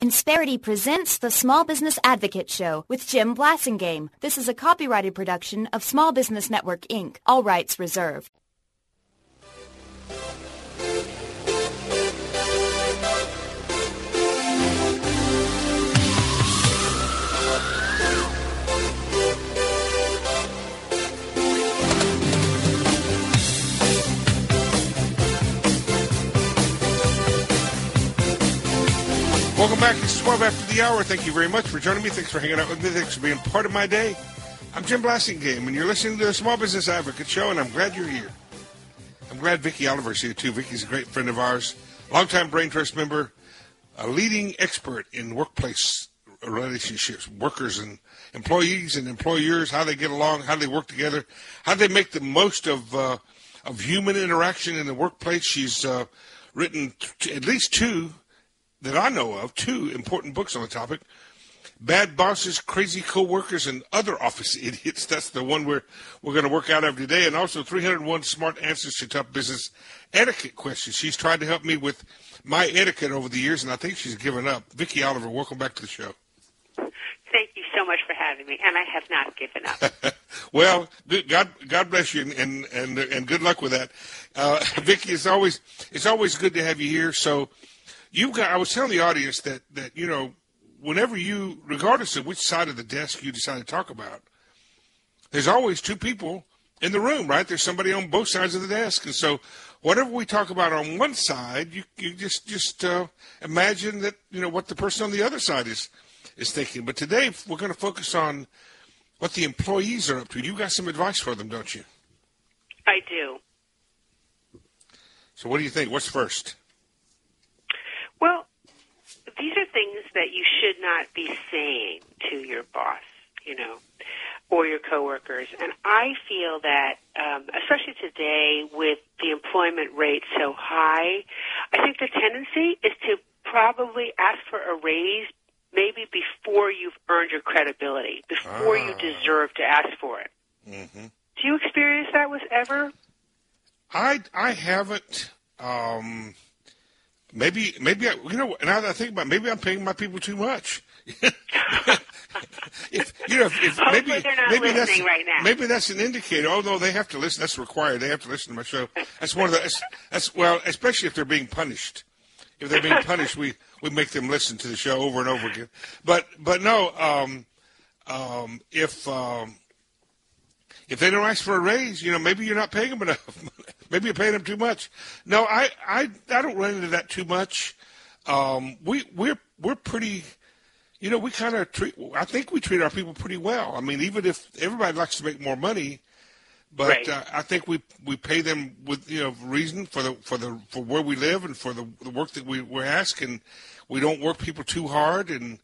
Insperity presents the Small Business Advocate Show with Jim Blasingame. This is a copyrighted production of Small Business Network, Inc., all rights reserved. Welcome back. It's 12 after the hour. Thank you very much for joining me. Thanks for hanging out with me. Thanks for being part of my day. I'm Jim Blasingame, and you're listening to the Small Business Advocate Show, and I'm glad you're here. I'm glad Vicki Oliver's here, too. Vicki's a great friend of ours, longtime Brain Trust member, a leading expert in workplace relationships, workers and employees and employers, how they get along, how they work together, how they make the most of human interaction in the workplace. She's written at least two that I know of, two important books on the topic: Bad Bosses, Crazy Coworkers, and Other Office Idiots. That's the one we're going to work out of today. And also 301 Smart Answers to Tough Business Etiquette Questions. She's tried to help me with my etiquette over the years, and I think she's given up. Vicki Oliver, welcome back to the show. Thank you so much for having me, and I have not given up. Well, God bless you, and good luck with that. Vicki, it's always good to have you here. So I was telling the audience that you know, whenever you, regardless of which side of the desk you decide to talk about, there's always two people in the room, right? There's somebody on both sides of the desk. And so whatever we talk about on one side, you just imagine that, you know, what the person on the other side is thinking. But today we're going to focus on what the employees are up to. You got some advice for them, don't you? I do. So what do you think? What's first? Well, these are things that you should not be saying to your boss, you know, or your coworkers. And I feel that, especially today with the employment rate so high, I think the tendency is to probably ask for a raise maybe before you've earned your credibility, before you deserve to ask for it. Mm-hmm. Do you experience that with ever? I haven't. Maybe you know. Now that I think about it, maybe I'm paying my people too much. Maybe that's right now. Maybe that's an indicator. Although they have to listen, that's required. They have to listen to my show. That's one of the. That's well, especially if they're being punished. If they're being punished, we make them listen to the show over and over again. But no, if they don't ask for a raise, you know, maybe you're not paying them enough. Maybe you're paying them too much. No, I don't run into that too much. We're pretty, you know, we kind of I think we treat our people pretty well. I mean, even if everybody likes to make more money, but right. I think we pay them with, you know, reason for where we live and for the work that we're asking. We don't work people too hard, and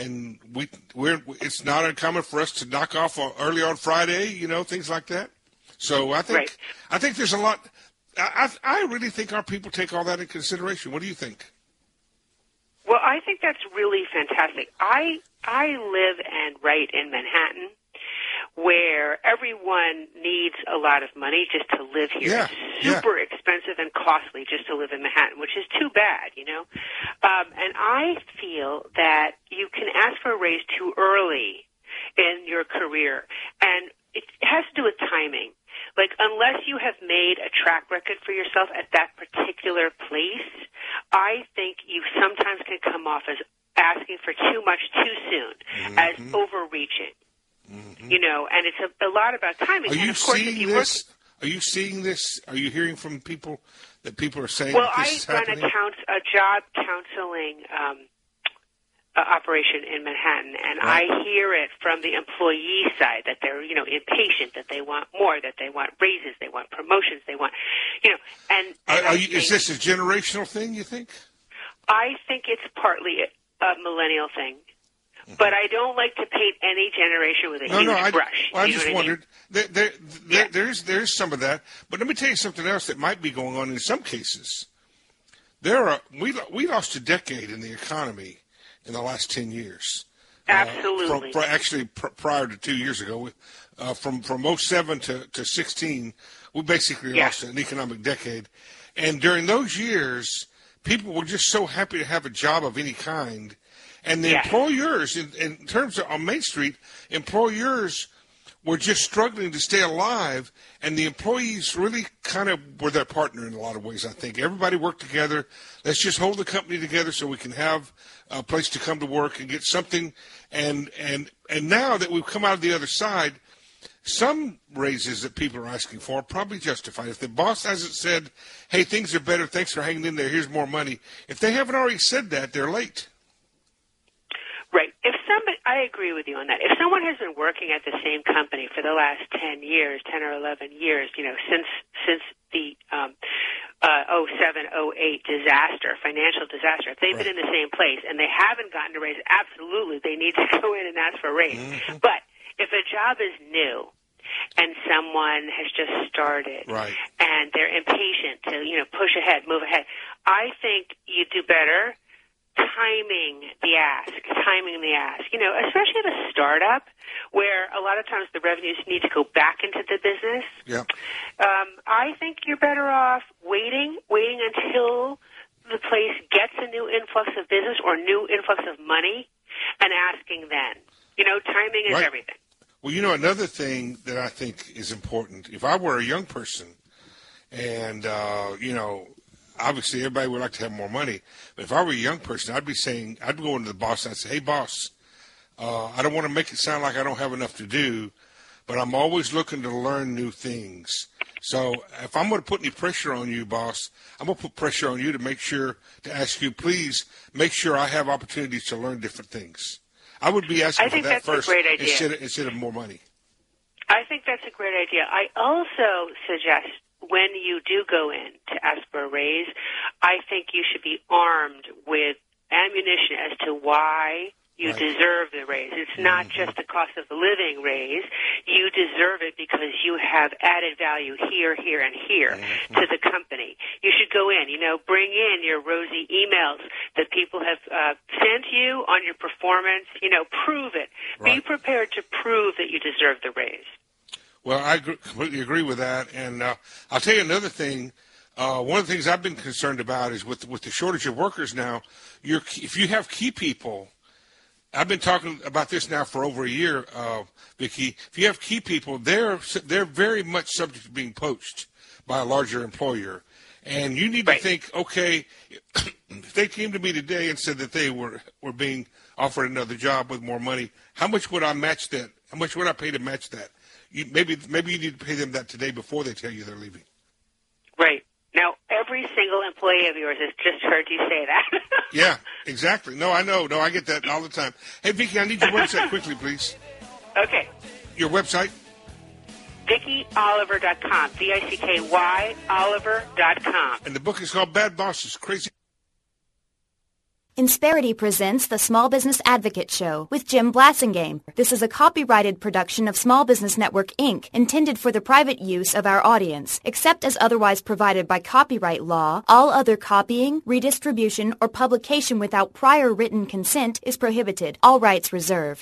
it's not uncommon for us to knock off early on Friday, you know, things like that. So I think there's a lot. I really think our people take all that in consideration. What do you think? Well, I think that's really fantastic. I live and write in Manhattan, where everyone needs a lot of money just to live here. Yeah, it's super expensive and costly just to live in Manhattan, which is too bad, you know. And I feel that you can ask for a raise too early in your career, and it has to do with timing. Like, unless you have made a track record for yourself at that particular place, I think you sometimes can come off as asking for too much too soon, as overreaching. Mm-hmm. You know, and it's a lot about timing. Are you seeing this? Are you seeing this? Are you hearing from people that people are saying that this is happening? Well, I run a job counseling operation in Manhattan, and right. I hear it from the employee side that they're, you know, impatient, that they want more, that they want raises, they want promotions, they want, you know, and is this a generational thing, you think? I think it's partly a millennial thing. But I don't like to paint any generation with a huge brush. I just wondered. There's some of that. But let me tell you something else that might be going on in some cases. We lost a decade in the economy in the last 10 years. Absolutely. Prior to 2 years ago, from 07 to 16, we basically lost an economic decade. And during those years, people were just so happy to have a job of any kind. And the employers, in terms of on Main Street, employers were just struggling to stay alive, and the employees really kind of were their partner in a lot of ways, I think. Everybody worked together. Let's just hold the company together so we can have a place to come to work and get something. And now that we've come out of the other side, some raises that people are asking for are probably justified. If the boss hasn't said, hey, things are better, thanks for hanging in there, here's more money. If they haven't already said that, they're late. Right. I agree with you on that. If someone has been working at the same company for the last 10 or 11 years, since the 07, 08 financial disaster, if they've been in the same place and they haven't gotten a raise, absolutely, they need to go in and ask for a raise. Mm-hmm. But if a job is new and someone has just started and they're impatient to, push ahead, move ahead, I think you do better timing the ask, especially at a startup where a lot of times the revenues need to go back into the business. Yeah. I think you're better off waiting until the place gets a new influx of business or new influx of money and asking then. Timing is everything. Well, another thing that I think is important, if I were a young person and, obviously everybody would like to have more money, but if I were a young person, I'd go into the boss and I'd say, hey, boss, I don't want to make it sound like I don't have enough to do, but I'm always looking to learn new things. So if I'm going to put any pressure on you, boss, I'm going to put pressure on you to ask you, please make sure I have opportunities to learn different things. I would be asking for that first instead of more money. I think that's a great idea. I also suggest when you do go in to ask for a raise, I think you should be armed with ammunition as to why you deserve the raise. It's not just a cost of living raise. You deserve it because you have added value here, and here to the company. You should go in, bring in your rosy emails that people have sent you on your performance. Prove it. Right. Be prepared to prove that you deserve the raise. Well, I completely agree with that. And I'll tell you another thing. One of the things I've been concerned about is with the shortage of workers now, if you have key people, I've been talking about this now for over a year, Vicki. If you have key people, they're very much subject to being poached by a larger employer. And you need to think, okay, if they came to me today and said that they were being offered another job with more money, how much would I match that? How much would I pay to match that? Maybe you need to pay them that today before they tell you they're leaving. Right. Now, every single employee of yours has just heard you say that. Yeah, exactly. No, I know. No, I get that all the time. Hey, Vicki, I need your website quickly, please. Okay. Your website? VickiOliver.com. VICKY Oliver.com. And the book is called Bad Bosses, Crazy. Insperity presents the Small Business Advocate Show with Jim Blasingame. This is a copyrighted production of Small Business Network, Inc., intended for the private use of our audience. Except as otherwise provided by copyright law, all other copying, redistribution, or publication without prior written consent is prohibited. All rights reserved.